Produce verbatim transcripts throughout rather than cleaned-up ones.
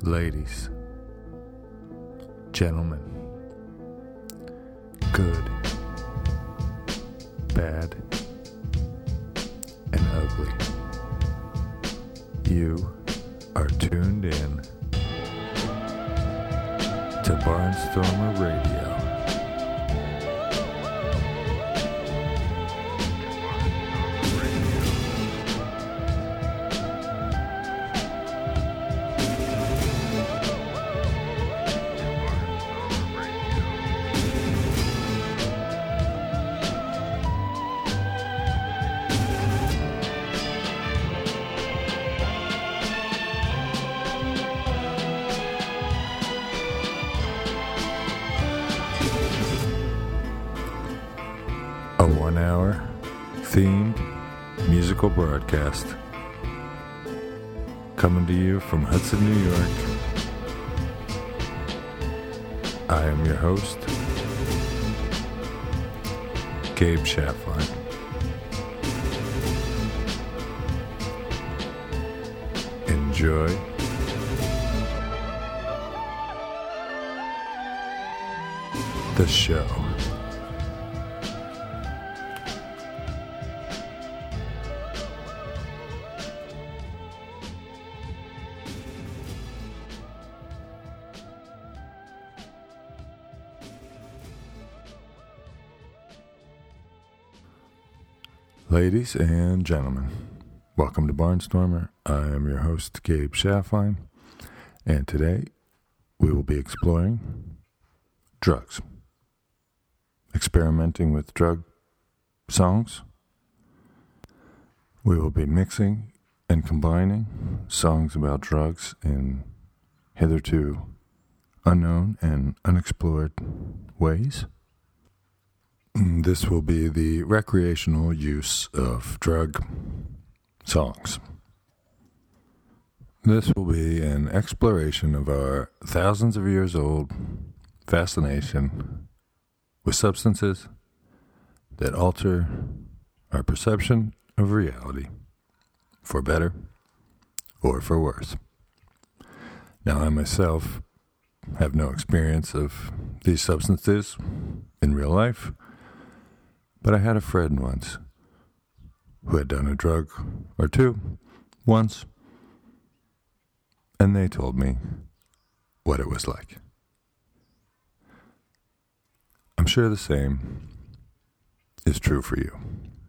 Ladies, gentlemen, good, bad, and ugly, you are tuned in to Barnstormer Radio. A one-hour themed musical broadcast coming to you from Hudson, New York. I am your host, Gabe Schaffline. Enjoy the show. Ladies and gentlemen, welcome to Barnstormer. I am your host, Gabe Schaffline, and today we will be exploring drugs, experimenting with drug songs. We will be mixing and combining songs about drugs in hitherto unknown and unexplored ways. This will be the recreational use of drug songs. This will be an exploration of our thousands of years old fascination with substances that alter our perception of reality, for better or for worse. Now, I myself have no experience of these substances in real life, but I had a friend once who had done a drug or two once, and they told me what it was like. I'm sure the same is true for you.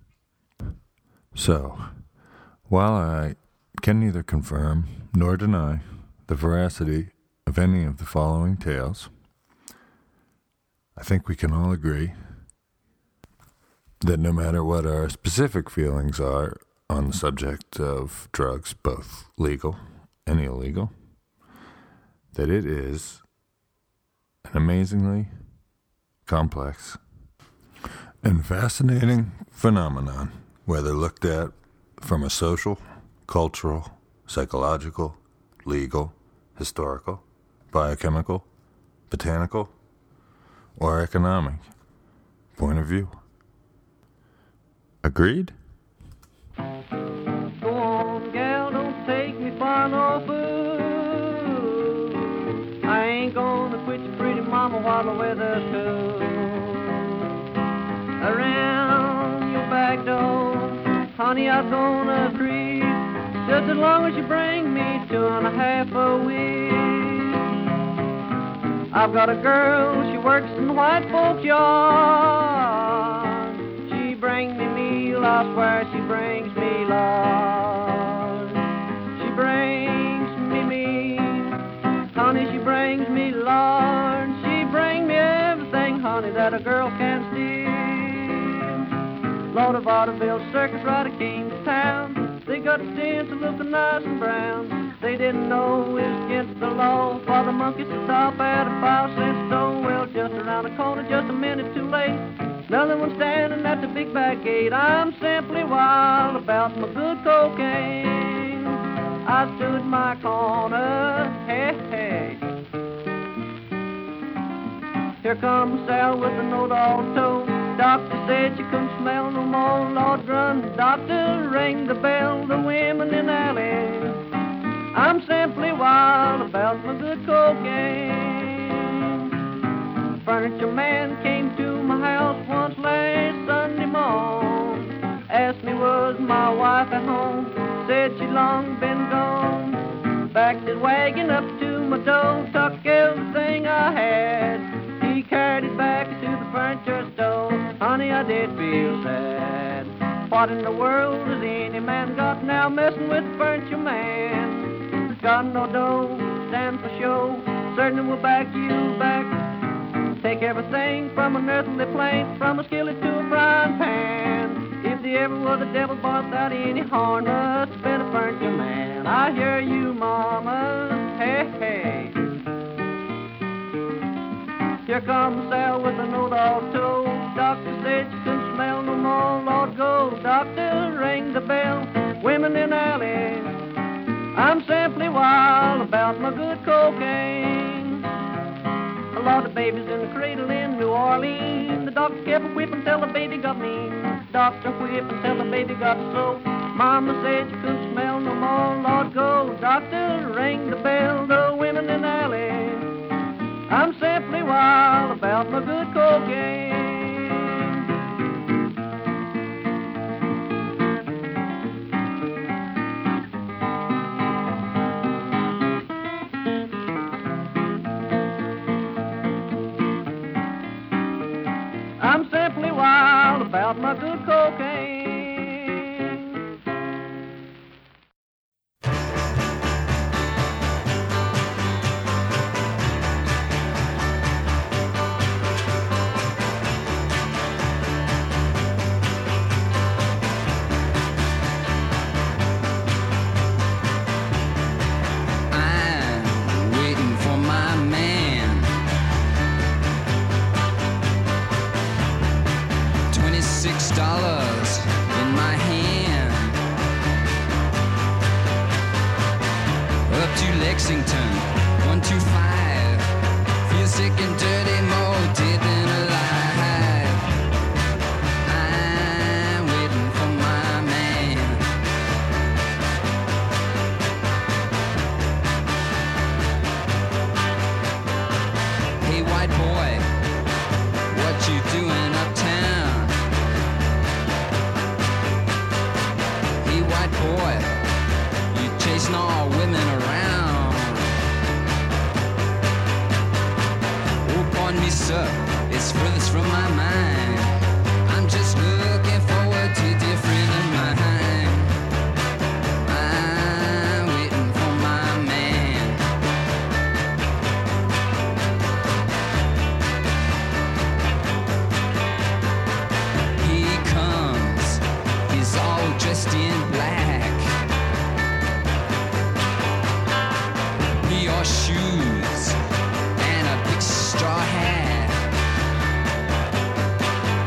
So, while I can neither confirm nor deny the veracity of any of the following tales, I think we can all agree that no matter what our specific feelings are on the subject of drugs, both legal and illegal, that it is an amazingly complex and fascinating phenomenon, whether looked at from a social, cultural, psychological, legal, historical, biochemical, botanical, or economic point of view. Agreed? Go on, gal, don't take me for no fool. I ain't gonna quit your pretty mama while the weather's cool. Around your back door, honey, I'm gonna creep, just as long as you bring me two and a half a week. I've got a girl, she works in the white folks' yard. She brings me meal, I swear she brings me love. She brings me meal, honey, she brings me lord. She brings me everything, honey, that a girl can steal. Lord of vaudeville circus right at Kingstown, they got a stint to look nice and brown. They didn't know it was against the law for the monkeys to stop at a five cent store. Well, just around the corner, just a minute too late, another one standing at the big back gate. I'm simply wild about my good cocaine. I stood my corner, hey, hey. Here comes Sal with a note all told. Doctor said you couldn't smell no more. Lord, run, doctor, ring the bell. The women in the alley, I'm simply wild about my good cocaine. Furniture man came to my house once last Sunday morning. Asked me was my wife at home, said she'd long been gone. Backed his wagon up to my door, took everything I had. He carried it back to the furniture store. Honey, I did feel sad. What in the world has any man got now messing with the furniture man? Got no dough, stand for show, certainly will back you back. Take everything from an earthly plane, from a skillet to a frying pan. If there ever was a devil born without any horn, must have been a furniture man. I hear you, mama, hey, hey. Here comes Sal with a note all told. Doctor said she couldn't smell no more. Lord, go, doctor, ring the bell. Women in the alley, I'm simply wild about my good cocaine. A lot of babies in the cradle in New Orleans. The doctor kept whipping till the baby got mean. Doctor whipped until the baby got slow. Mama said she couldn't smell no more. Lord, go, doctor, ring the bell. The women in the alley, I'm simply wild about my good cocaine. I'm simply wild about my good cocaine. Shoes and a big straw hat.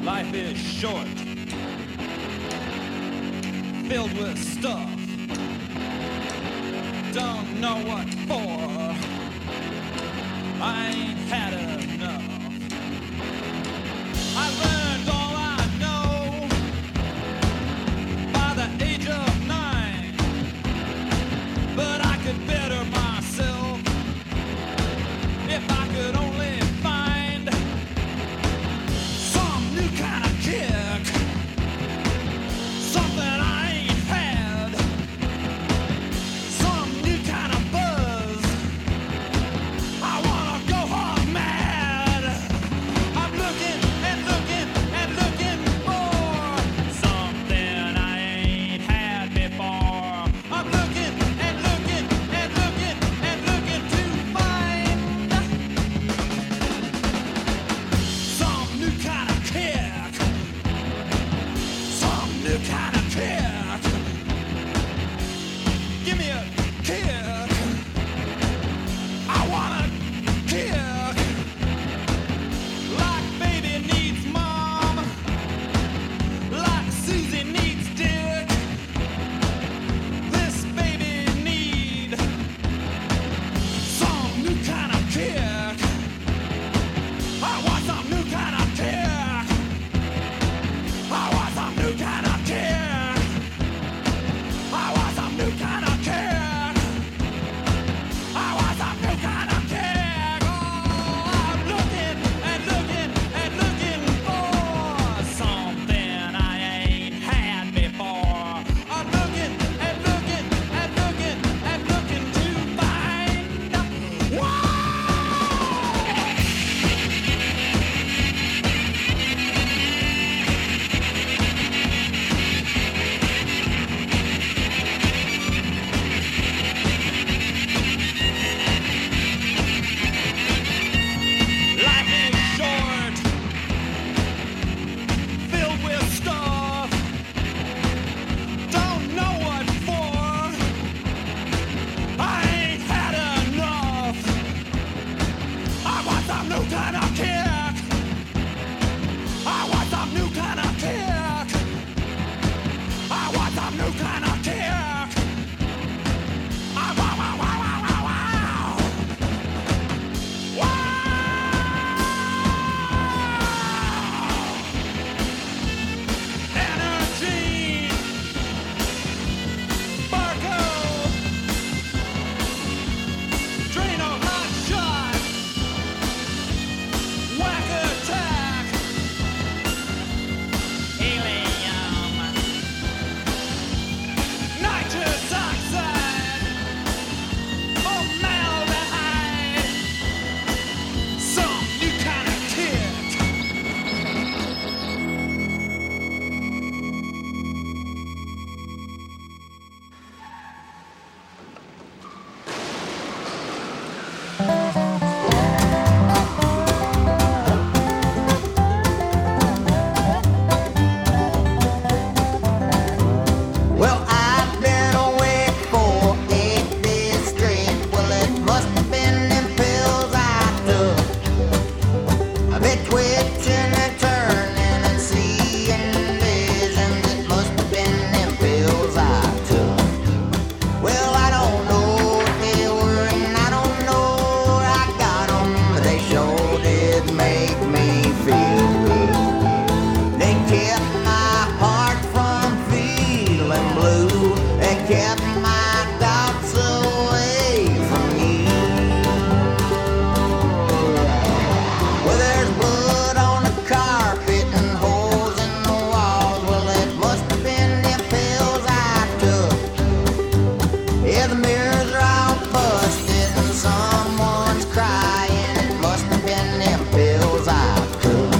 Life is short, filled with stuff. Don't know what for. I ain't had enough. I learned all I know by the age of nine, but I could better myself if I could only find some new kind of kick, something I ain't had, some new kind of buzz. I wanna go hog mad. I'm looking and looking and looking for something I ain't had before. I'm looking and looking and looking and looking to find some new kind of kick, some new kind of kick. Give me a kick. I want a kick. Like baby needs mom, like Susie needs dick. This baby need some new kind of kick. I want some new kind of kick. I want some new kind of kick. I want some new kind of kick. I want some new kind of kick. Oh, I'm looking and looking and looking for something I ain't had before. I'm looking and looking and looking and looking to find. Whoa! Life is short, filled with stuff. Don't know what for. I ain't had enough. I want some new kind of kick. I want some new kind of kick. I want some new kind of kick. Ah, wow, wow, wow, wow, wow, wow. Wow! Energy, Barco, Drano, hot shot, whack attack, helium, nitrous oxide, formaldehyde, some new kind of kick. Well, I've been awake for eight days straight. Well, it must have been them pills I took. I've been twitching and turning and seeing visions. It must have been them pills I took. Well, I don't know what they were and I don't know where I got them, but they sure did make me feel good. They kept my heart from feeling blue. They kept my doubts away from you. Well, there's blood on the carpet and holes in the walls. Well, it must have been them pills I took. Yeah, the mirrors are all busted and someone's crying. It must have been them pills I took.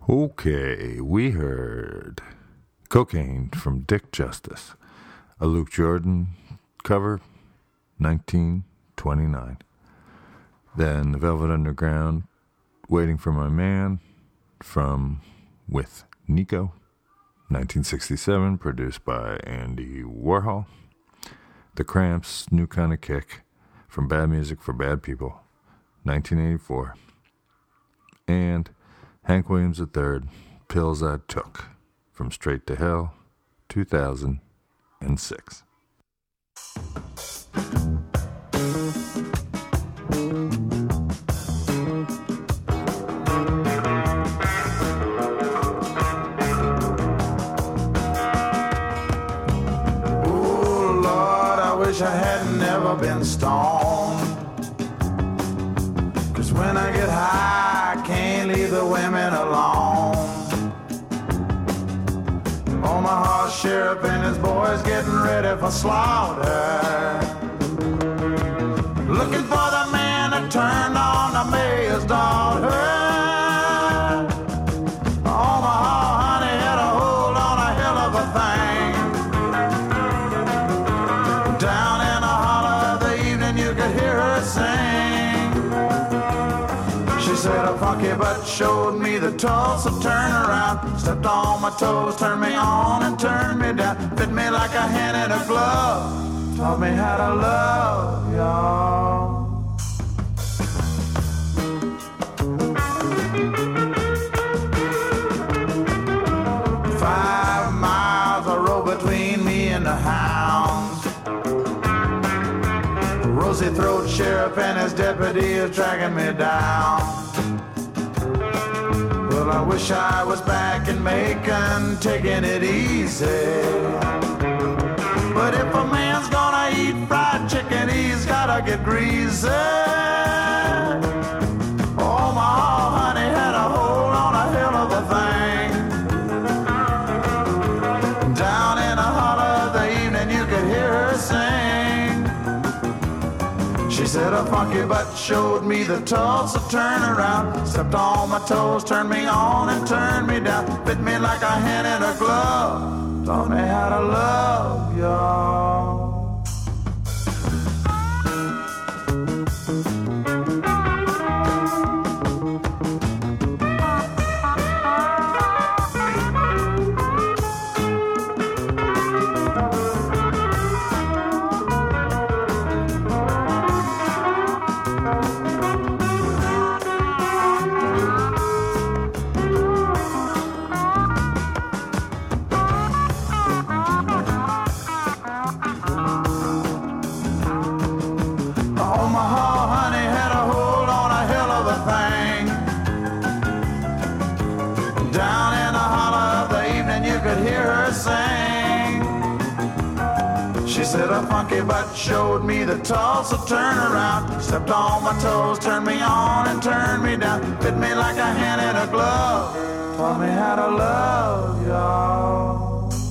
Okay, we heard Cocaine from Dick Justice, a Luke Jordan cover, nineteen twenty-nine. Then the Velvet Underground, Waiting for My Man, from With Nico, nineteen sixty-seven, produced by Andy Warhol. The Cramps, New Kind of Kick, from Bad Music for Bad People, nineteen eighty-four. And Hank Williams the third, Pills I Took, from Straight to Hell, two thousand six. Wish I had never been stoned, 'cause when I get high I can't leave the women alone. Omaha sheriff and his boys getting ready for slaughter, looking for the man that turned on the mayor's daughter. Omaha honey had a hold on a hell of a thing. Down in the holler of the evening you could hear her sing. She said a funky butt showed me the Tulsa turnaround. Stepped on my toes, turned me on and turned me down. Fit me like a hand in a glove. Taught me how to love, y'all. Five miles I rode between me and the hounds. Rosy Throat Sheriff and his deputy is tracking me down. Well, I wish I was back in Macon, taking it easy. But if a man's gonna eat fried chicken, he's gotta get greasy. Omaha honey had a hold on a hell of a thing. Down in the holler of the evening you could hear her sing. She said a funky butt showed me the Tulsa turnaround. Stepped on my toes, turned me on and turned me down. Fit me like a hand in a glove. Taught me how to love, y'all. Said a funky butt showed me the Tulsa turnaround. Stepped on my toes, turned me on and turned me down. Fit me like a hand in a glove. Taught me how to love, y'all.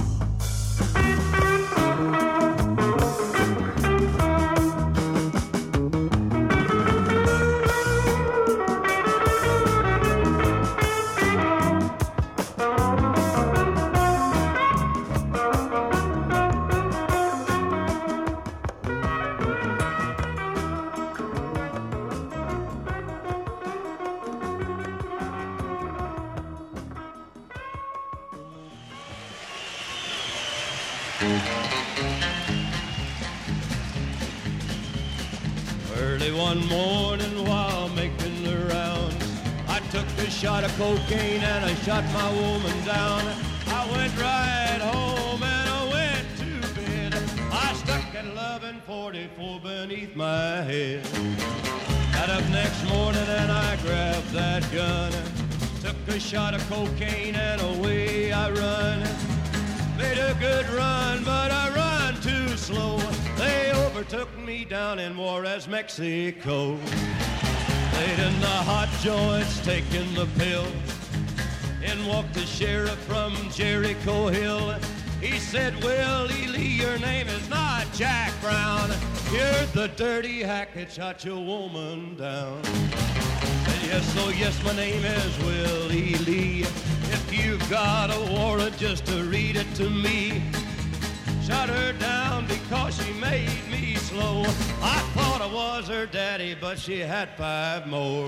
Early one morning while making the rounds, I took a shot of cocaine and I shot my woman down. I went right home and I went to bed. I stuck at eleven forty-four beneath my head. Got up next morning and I grabbed that gun. Took a shot of cocaine and away I run. Made a good run, but I run too slow. They overtook me down in Juarez, Mexico. Laid in the hot joints, taking the pill. In walked the sheriff from Jericho Hill. He said, Willie Lee, your name is not Jack Brown. You're the dirty hack that shot your woman down. Said, Yes, so yes, my name is Willie Lee. If you've got a warrant just to read it to me. Shut her down because she made me slow. I thought I was her daddy, but she had five more.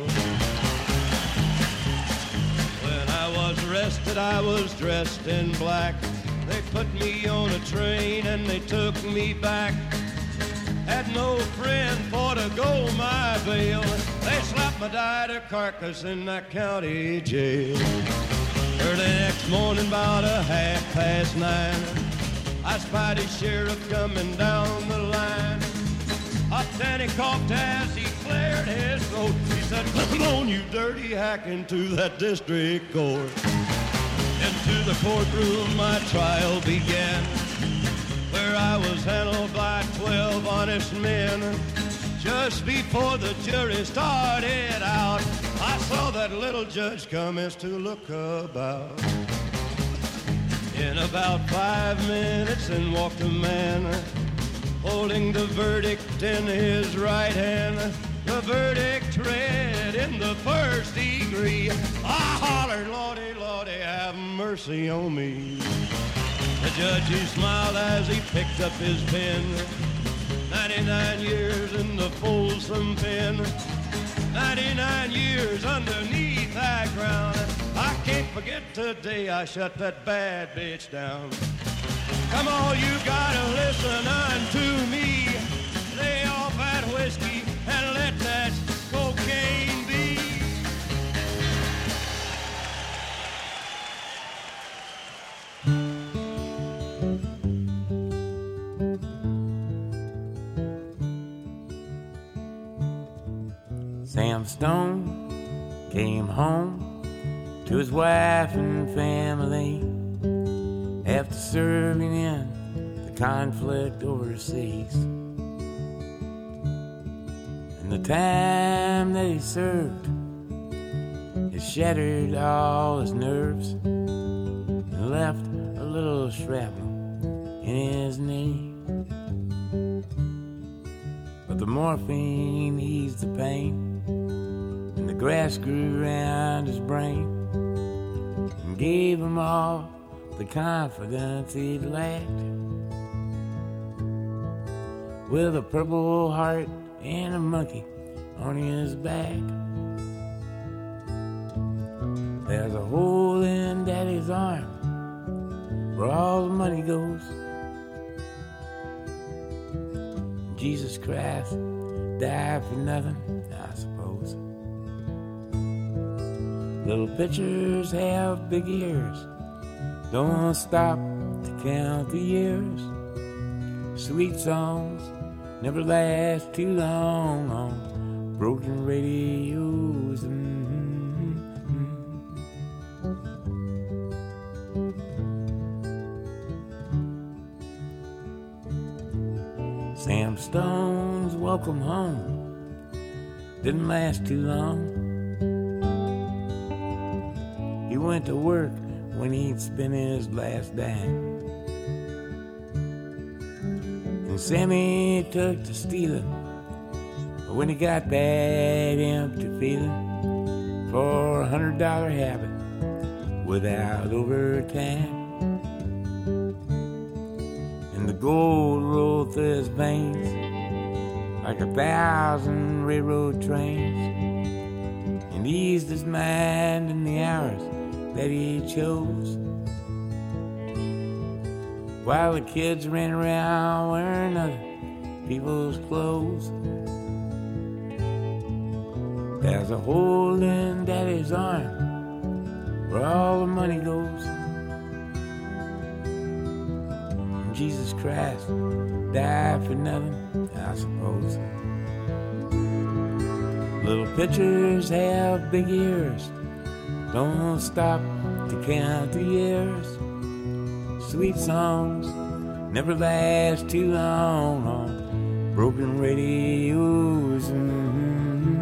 When I was arrested, I was dressed in black. They put me on a train and they took me back. Had no friend for to go my bail. They slapped my died carcass in that county jail. Early next morning, about a half past nine, I spied a sheriff coming down the line. Up then he coughed as he cleared his throat. He said, "Come on, you dirty hack, into that district court." Into the courtroom my trial began, where I was handled by twelve honest men. Just before the jury started out, I saw that little judge commence to look about. In about five minutes in walked a man, holding the verdict in his right hand. The verdict read in the first degree. I hollered, "Lordy, Lordy, have mercy on me." The judge, he smiled as he picked up his pen. ninety-nine years in the Folsom pen. ninety-nine years underneath that ground. I can't forget today I shut that bad bitch down. Come on, you gotta listen unto me. Lay off that whiskey and let that cocaine be. Sam Stone came home to his wife and family after serving in the conflict overseas. And the time that he served, it shattered all his nerves and left a little shrapnel in his knee. But the morphine eased the pain, and the grass grew around his brain and gave him all the confidence he'd lacked. With a purple heart and a monkey on his back, there's a hole in Daddy's arm where all the money goes. Jesus Christ died for nothing, I suppose. Little pitchers have big ears, don't stop to count the years. Sweet songs never last too long on broken radios. Mm-hmm. Sam Stone's welcome home didn't last too long. He went to work when he'd spent his last dime, and Sammy took to stealing, but when he got that empty feeling for a hundred dollar habit without overtime, and the gold rolled through his veins like a thousand railroad trains, and eased his mind in the hours that he chose, while the kids ran around wearing other people's clothes. There's a hole in Daddy's arm where all the money goes. And Jesus Christ died for nothing, I suppose. Little pitchers have big ears, don't stop to count the years. Sweet songs never last too long on broken radios. Mm-hmm.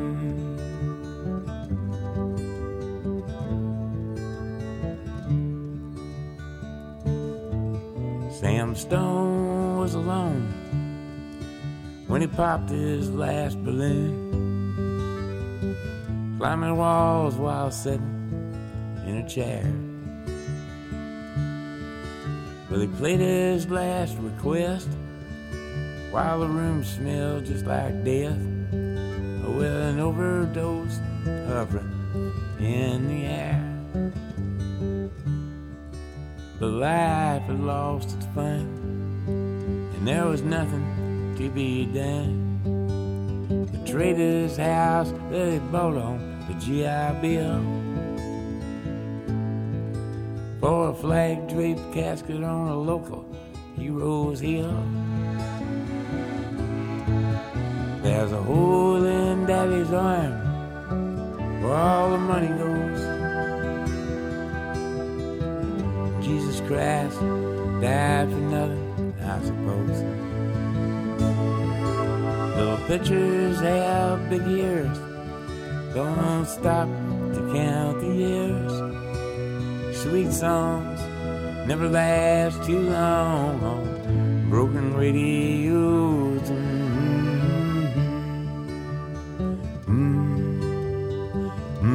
Sam Stone was alone when he popped his last balloon. climbing walls while sitting in a chair. Well, he played his last request while the room smelled just like death, with an overdose hovering in the air. The life had lost its fun, and there was nothing to be done. The trader's house that he bought on the G I Bill, for a flag-draped casket on a local hero's hill. There's a hole in Daddy's arm where all the money goes. Jesus Christ died for nothing, I suppose. Little pictures have big ears, don't stop to count the years. Sweet songs never last too long on broken radios. Mm-hmm. Mm-hmm.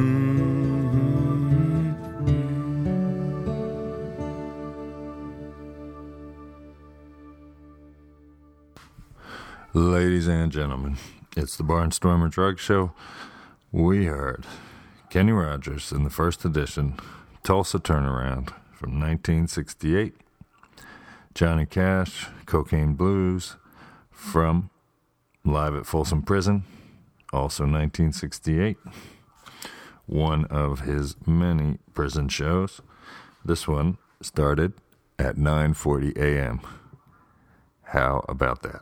Mm-hmm. Ladies and gentlemen, it's the Barnstormer Drug Show. We heard Kenny Rogers in the first edition, Tulsa Turnaround from nineteen sixty-eight. Johnny Cash, Cocaine Blues from Live at Folsom Prison, also nineteen sixty-eight. One of his many prison shows. This one started at nine forty a.m. How about that?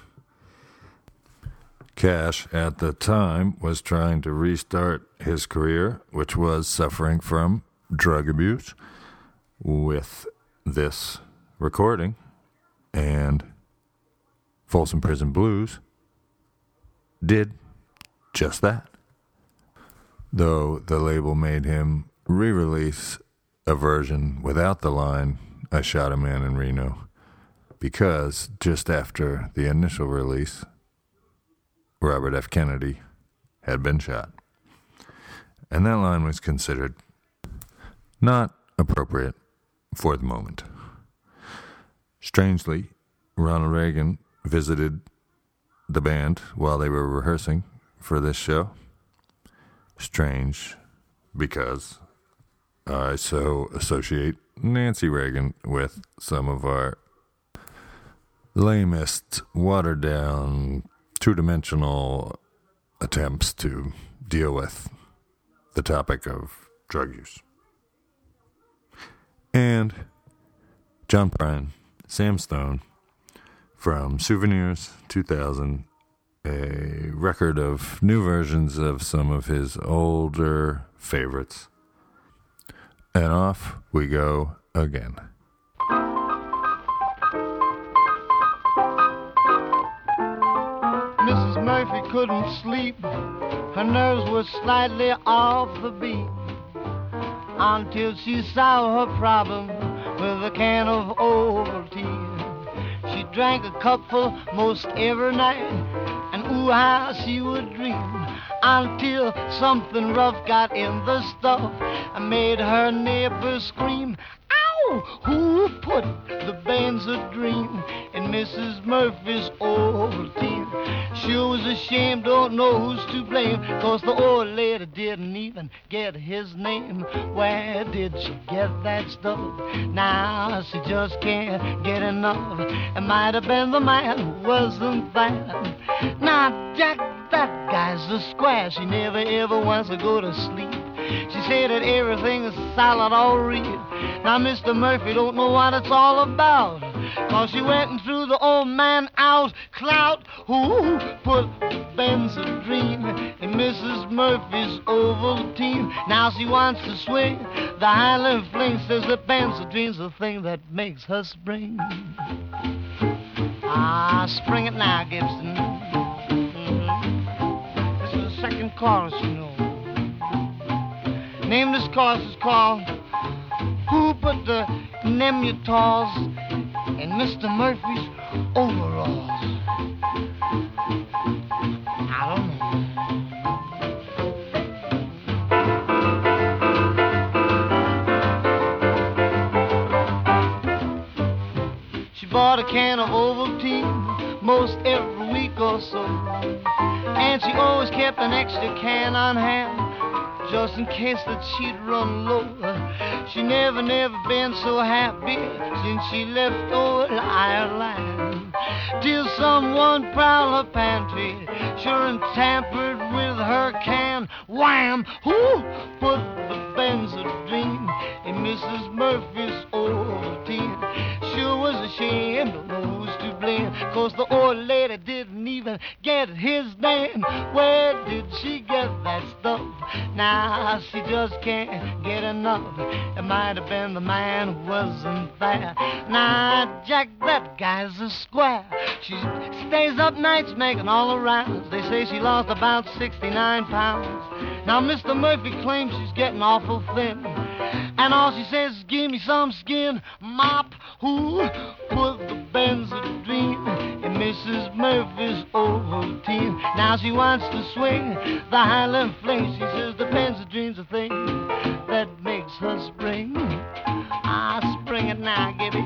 Cash, at the time, was trying to restart his career, which was suffering from drug abuse, with this recording, and Folsom Prison Blues did just that. Though the label made him re-release a version without the line, "I shot a man in Reno," because just after the initial release, Robert F. Kennedy had been shot. And that line was considered not appropriate for the moment. Strangely, Ronald Reagan visited the band while they were rehearsing for this show. Strange, because I so associate Nancy Reagan with some of our lamest, watered-down, two-dimensional attempts to deal with the topic of drug use. And John Prine, Sam Stone, from Souvenirs two thousand, a record of new versions of some of his older favorites. And off we go again. Missus Murphy couldn't sleep. Her nerves were slightly off the beat until she saw her problem with a can of Ovaltine. She drank a cupful most every night, and ooh, how she would dream, until something rough got in the stuff and made her neighbors scream. Ow! Who put the Benzedrine in Missus Murphy's Ovaltine? Sure was ashamed, don't know who's to blame, 'cause the old lady didn't even get his name. Where did she get that stuff? Now she just can't get enough. It might have been the man who wasn't bad. Now Jack, that guy's a square. She never ever wants to go to sleep. She said that everything is solid or real. Now Mister Murphy don't know what it's all about, 'cause she went and threw the old man out. Clout, who put the Benzedrine in Missus Murphy's Ovaltine? Now she wants to swing the Highland Fling, says that Benzedrine's the thing that makes her spring. Ah, spring it now, Gibson. Mm-hmm. This is the second chorus, you know. Name of this chorus is called "Who Put the Nemutals in Mister Murphy's Overalls?" I don't know. bought a can of Ovaltine most every week or so. And she always kept an extra can on hand, just in case that she'd run low. She never, never been so happy since she left old Ireland, till someone prowled her pantry, sure and tampered with her can. Wham! Who put the Benzodrine in Missus Murphy's Ovaltine? Sure was a shame, don't know who's to blame, 'cause the old lady didn't even get his name. Where did she get that stuff? Now she just can't get enough. It might have been the man who wasn't there. Now Jack, that guy's a square. She stays up nights making all the rounds. They say she lost about sixty-nine pounds. Now Mister Murphy claims she's getting awful thin, and all she says is, give me some skin. Mop, who put the Benzodrine in Missus Murphy's Ovaltine? Now she wants to swing the Highland Flame. She says the Benzodrine's a thing that makes her spring. Ah, spring it now, Gibby.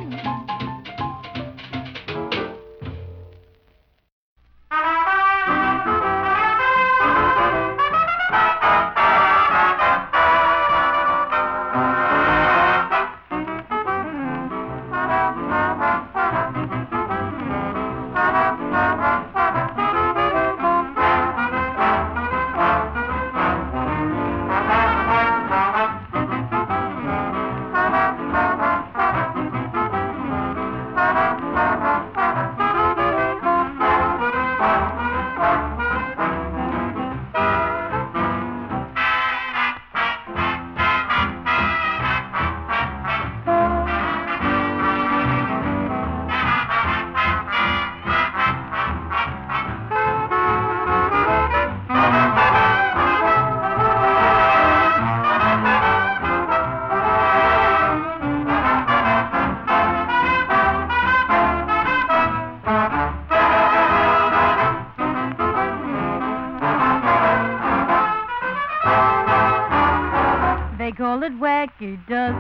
call it wacky dust.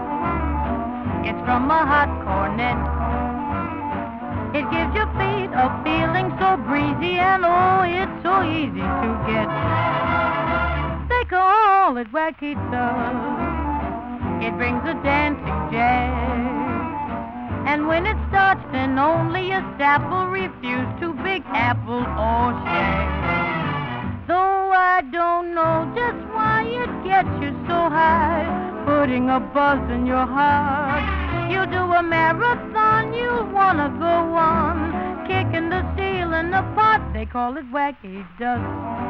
It's from a hot cornet. It gives your feet a feeling so breezy, and oh, it's so easy to get. They call it wacky dust. It brings a dancing jazz. And when it starts, then only a sap will refuse to Big Apple or share. Though I don't know just why it gets you so high, putting a buzz in your heart. You do a marathon, you wanna go on, kicking the ceiling apart. They call it wacky dust.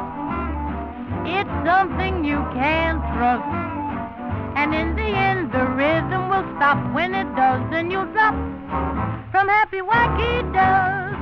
It's something you can't trust. And in the end, the rhythm will stop. When it does, then you'll drop from happy wacky dust.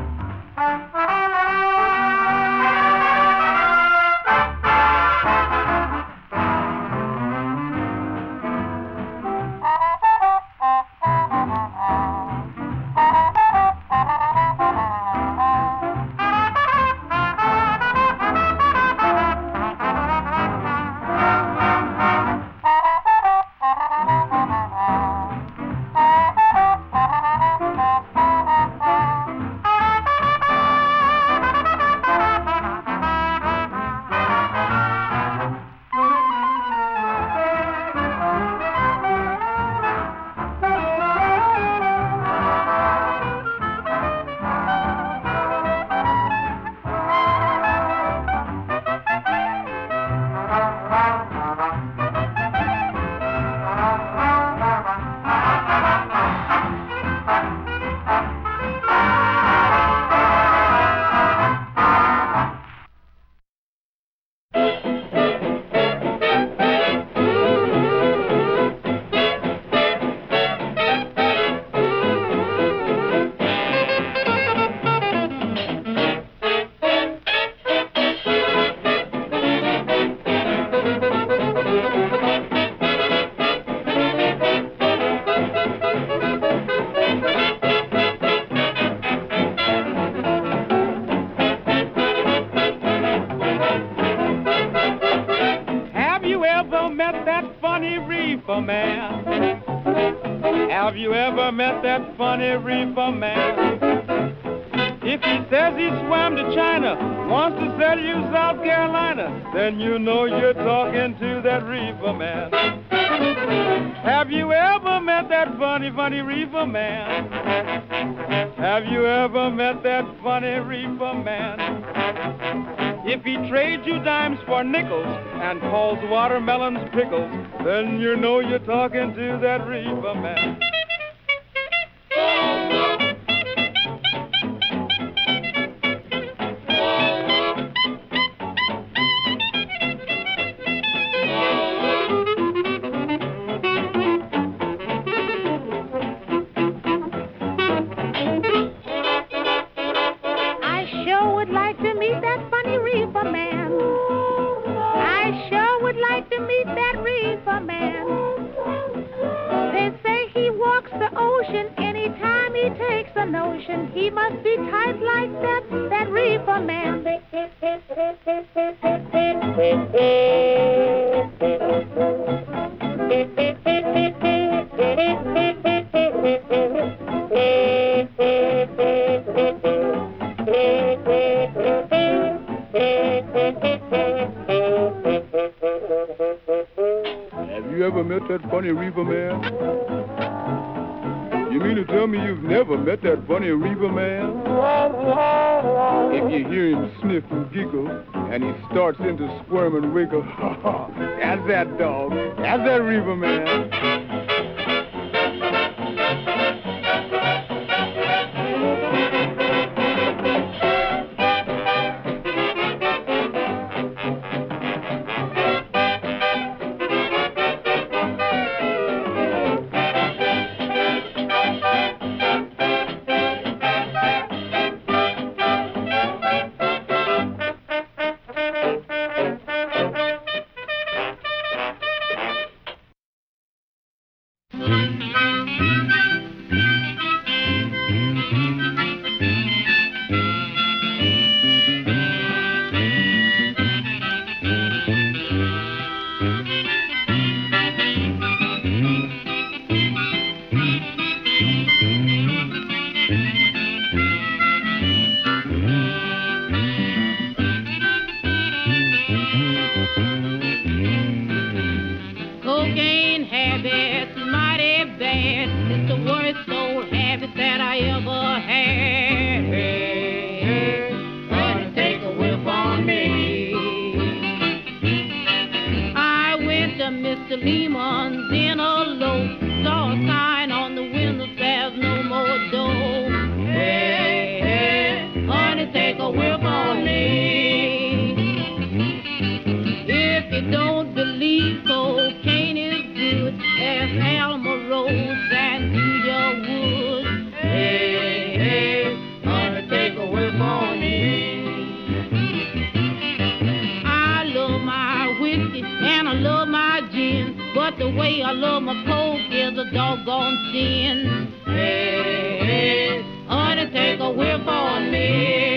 ever met that funny reefer man? Have you ever met that funny reefer man? If he says he swam to China, wants to sell you South Carolina, then you know you're talking to that reefer man. Have you ever met that funny, funny reefer man? Have you ever met that funny reefer man? If he trades you dimes for nickels and calls watermelons pickles, then you know you're talking to that reefer man. He must be tight like that, that reefer man. Have you ever met that funny reefer man? You mean to tell me you've never met that funny reefer man? If you hear him sniff and giggle, and he starts into squirm and wiggle, ha ha, that's that dog, that's that reefer man. Cocaine habits, mighty bad. It's the worst old habit that I ever had. Honey, take a whiff on me. I went to Mister Lehman's in a low, saw a sign on the window, there's no more dough. Hey, hey, honey, take a whiff on me. If you don't believe cocaine is good, there's Alma Rose and Cedar Wood. Hey, hey, honey, take a whiff on me. I love my whiskey and I love my gin, but the way I love my coke is a doggone sin. Hey, hey, honey, take a whiff on me.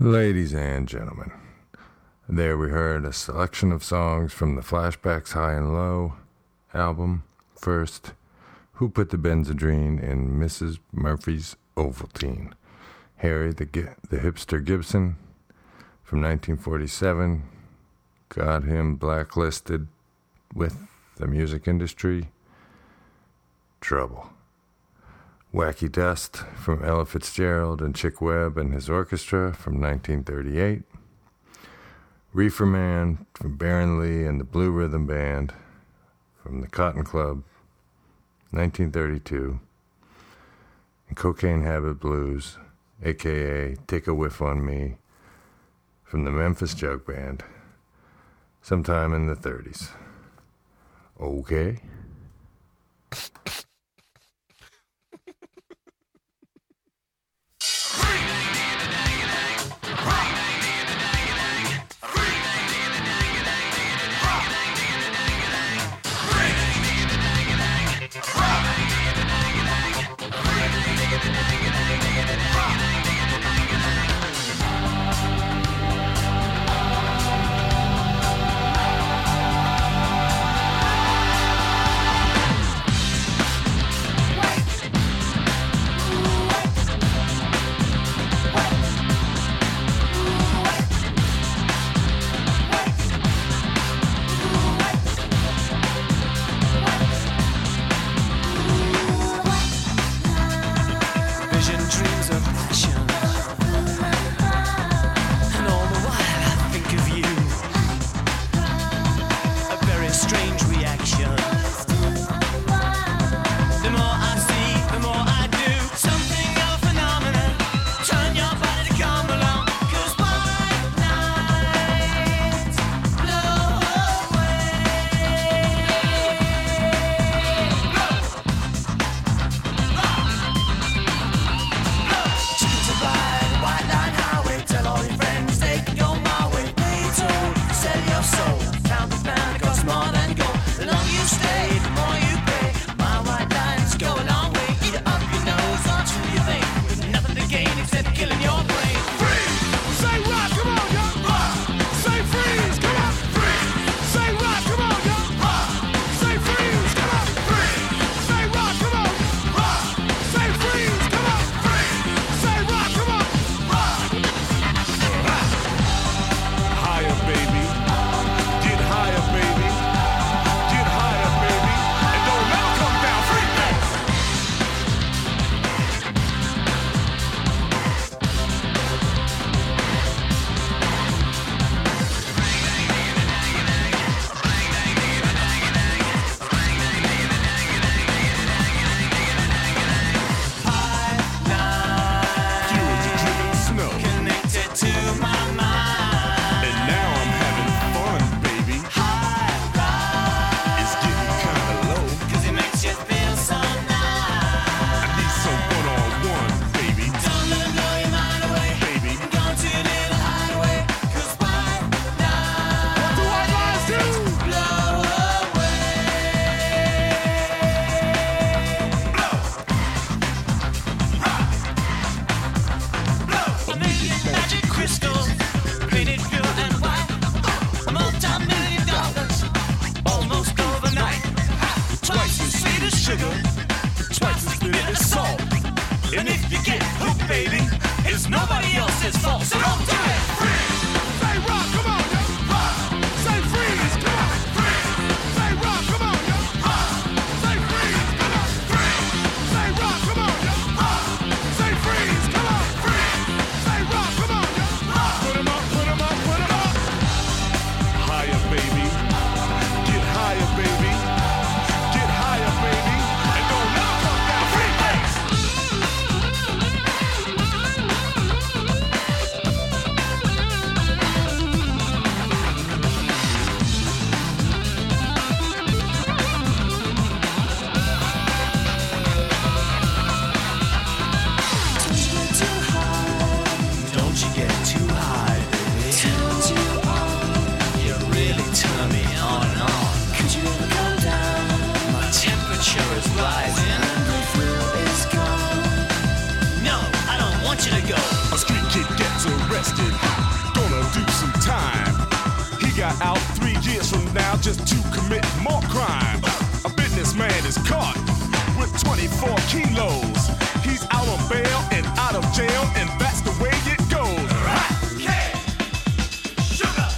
Ladies and gentlemen, there we heard a selection of songs from the Flashbacks High and Low album. First, Who Put the Benzodrine in Missus Murphy's Ovaltine? Harry the, the Hipster Gibson from nineteen forty-seven got him blacklisted with the music industry. Trouble. Wacky Dust from Ella Fitzgerald and Chick Webb and his orchestra from nineteen thirty-eight. Reefer Man from Baron Lee and the Blue Rhythm Band from the Cotton Club, nineteen thirty-two. And Cocaine Habit Blues, a k a. Take a Whiff on Me, from the Memphis Jug Band, sometime in the thirties. Okay. want you to go. A street kid gets arrested. just to commit more crime. A businessman is caught with twenty-four kilos. He's out on bail and out of jail, and that's the way it goes. Crack, sugar,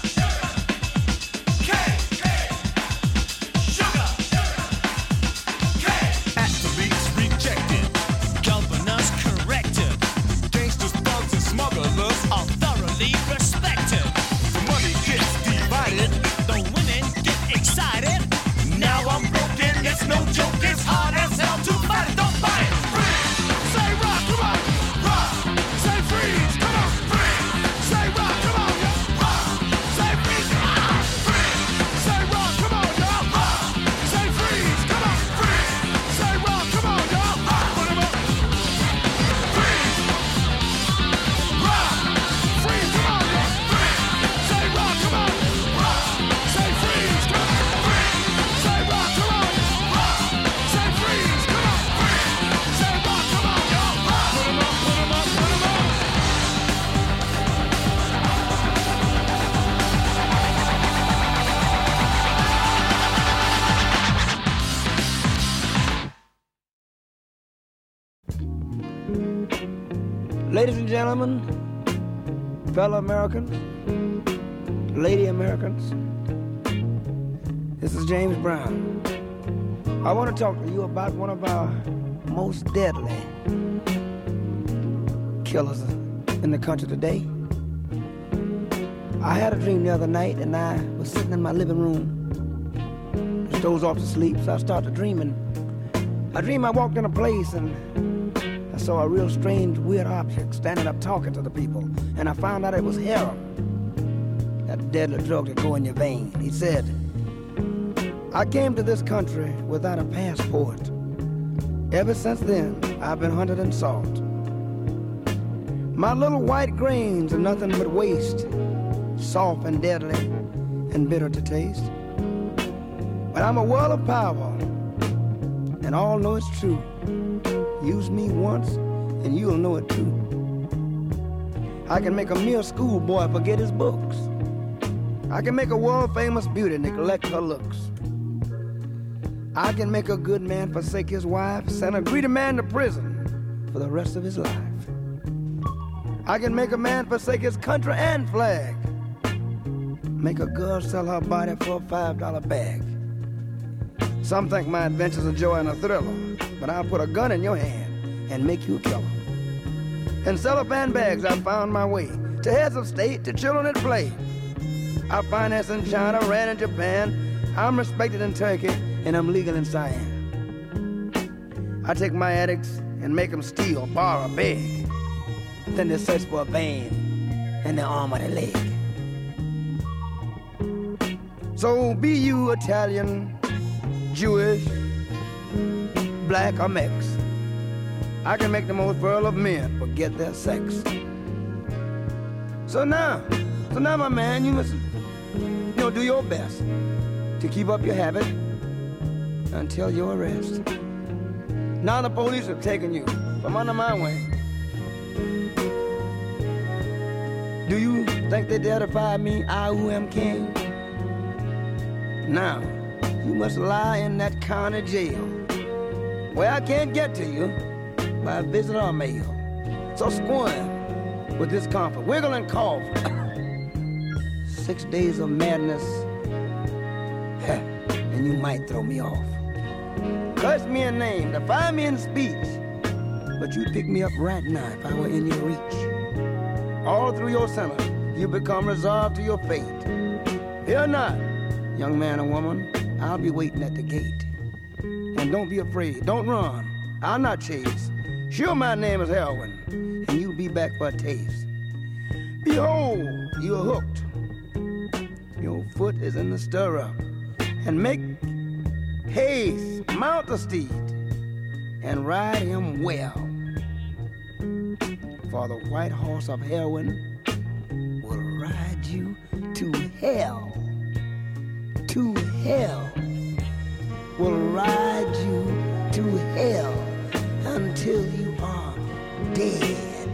K, sugar, K. Athletes rejected, governors corrected, gangsters, thugs, and smugglers are thoroughly respected. The money gets divided, the women get excited. Now I'm broken, it's no joke, it's hard as hell to fight it, don't fight it. Freeze, say rock, come on, rock, say freeze, come on, freeze, say rock, come on, yeah, rock, say freeze, ah, freeze, say rock, come on, yeah, rock, say freeze, come on, freeze, say rock, come on, yeah, rock, put 'em up, freeze, rock, freeze, come on, yeah, freeze, say rock, come on, rock, say freeze, come on, freeze, say rock, come on, rock, say freeze, come on, freeze, say rock, come on, yeah, rock, put 'em up, put 'em up, put 'em up. Ladies and gentlemen, fellow Americans, lady Americans, this is James Brown. I want to talk to you about one of our most deadly killers in the country today. I had a dream the other night, and I was sitting in my living room, just dozed off to sleep, so I started dreaming. I dreamed I walked in a place, and I saw a real strange, weird object standing up talking to the people, and I found out it was heroin, that deadly drug that go in your vein. He said, I came to this country without a passport. Ever since then, I've been hunted and sought. My little white grains are nothing but waste, soft and deadly and bitter to taste. But I'm a world of power, and all know it's true. Use me once, and you'll know it too. I can make a mere schoolboy forget his books. I can make a world-famous beauty neglect her looks. I can make a good man forsake his wife, send a greedy man to prison for the rest of his life. I can make a man forsake his country and flag, make a girl sell her body for a five dollar bag. Some think my adventure's a joy and a thriller, but I'll put a gun in your hand and make you a killer. In cellophane bags I found my way to heads of state, to children at play. I finance in China, ran in Japan, I'm respected in Turkey, and I'm legal in Siam. I take my addicts and make them steal, borrow, beg. Then they search for a vein in the arm or the leg. So be you Italian, Jewish, black or mix, I can make the most virile of men forget their sex. So now, so now my man, you must, you know, do your best to keep up your habit until your arrest. Now the police have taken you from under my wing. Do you think they dare defy me, I who am king? Now, you must lie in that county jail, where I can't get to you by visit or mail. So squirm with discomfort, wiggle and cough. Six days of madness, and you might throw me off. Curse me a name, defy me in speech, but you'd pick me up right now if I were in your reach. All through your sentence, you become resolved to your fate. Fear not, young man or woman, I'll be waiting at the gate. And don't be afraid, don't run, I'll not chase. Sure, my name is heroin, and you'll be back for a taste. Behold, you're hooked. Your foot is in the stirrup, and make haste, mount the steed, and ride him well. For the white horse of heroin will ride you to hell. To hell. Will ride you to hell until you are dead.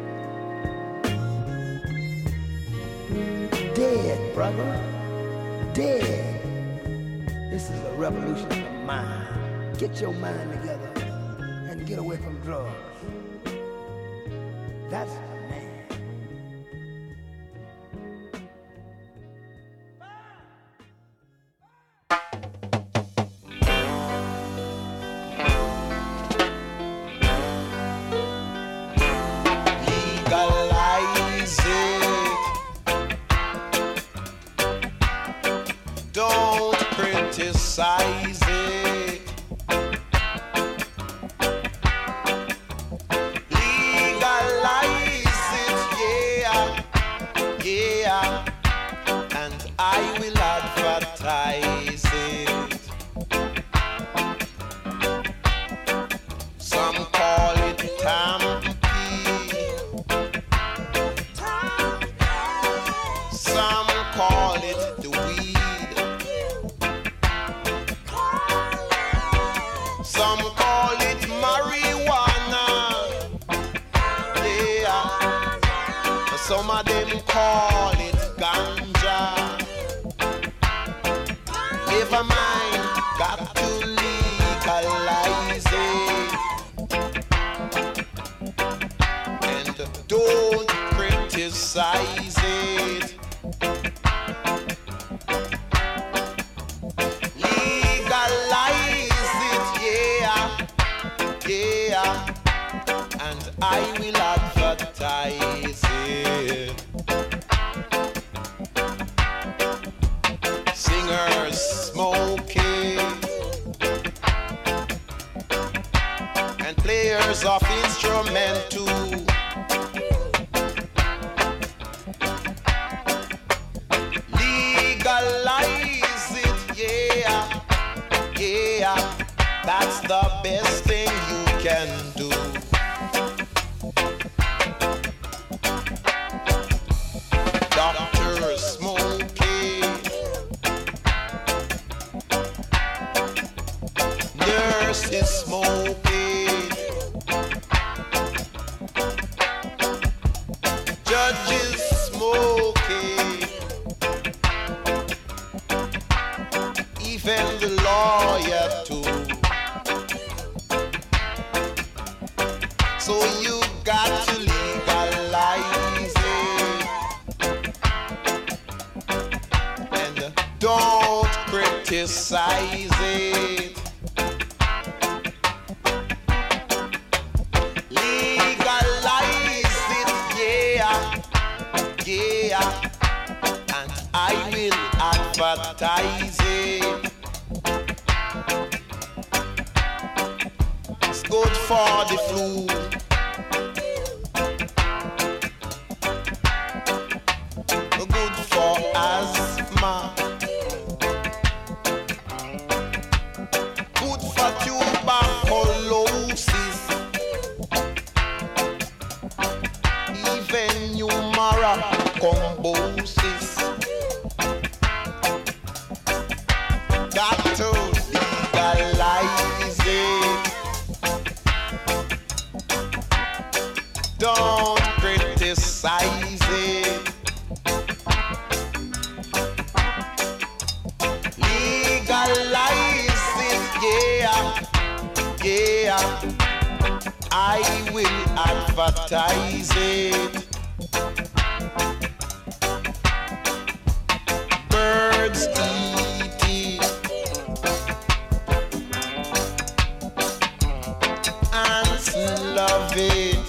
Dead, brother. dead. This is a revolution of the mind. Get your mind together and get away from drugs. That's the man. Legalize it. Don't criticize it. Legalize it, yeah, yeah, and I will advertise it. Some call it Tampy, some call it the weed, some call it marijuana, yeah, some of them call it ganja. Never mind, got to legalize it. And don't criticize it. Legalize it, yeah, yeah, and I will advertise it. Singers smoking and players of instrument too. Legalize it, yeah, yeah, that's the best thing you can do. Doctors smoking, nurses smoking, judges smoking, even the lawyer too. So you got to legalize it. And don't criticize it. Legalize it, yeah, yeah, and I will advertise it. It's good for the flu. Good for asthma. Good for tuberculosis. Even humora combosis. Got to legalize it. Don't criticize it. Legalize it, yeah, yeah, I will advertise it. Birds eat it, ants love it,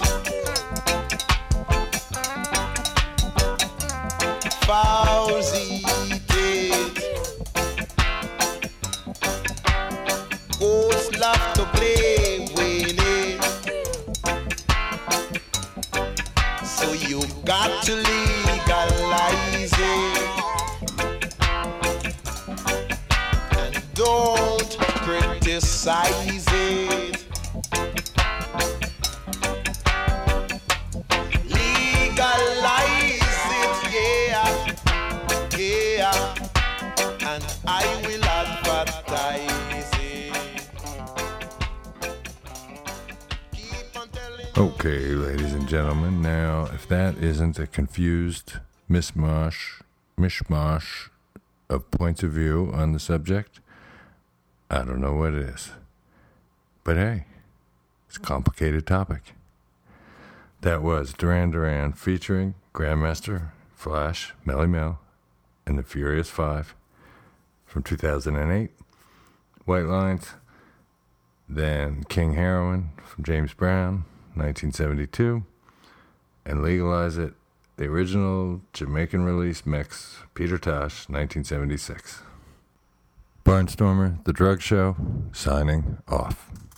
fowls eat it, goats love to play with it. So you got to legalize it. And don't criticize it. Legalize it, yeah, yeah, and I will advertise it. Keep on telling. Okay, ladies and gentlemen, now if that isn't a confused mishmash, mishmash of points of view on the subject, I don't know what it is. But hey, it's a complicated topic. That was Duran Duran featuring Grandmaster, Flash, Melly Mel, and the Furious Five from two thousand eight. White Lines. Then King Heroin from James Brown, nineteen seventy-two. And Legalize It, the original Jamaican release mix, Peter Tosh, nineteen seventy-six. Barnstormer, The Drug Show, signing off.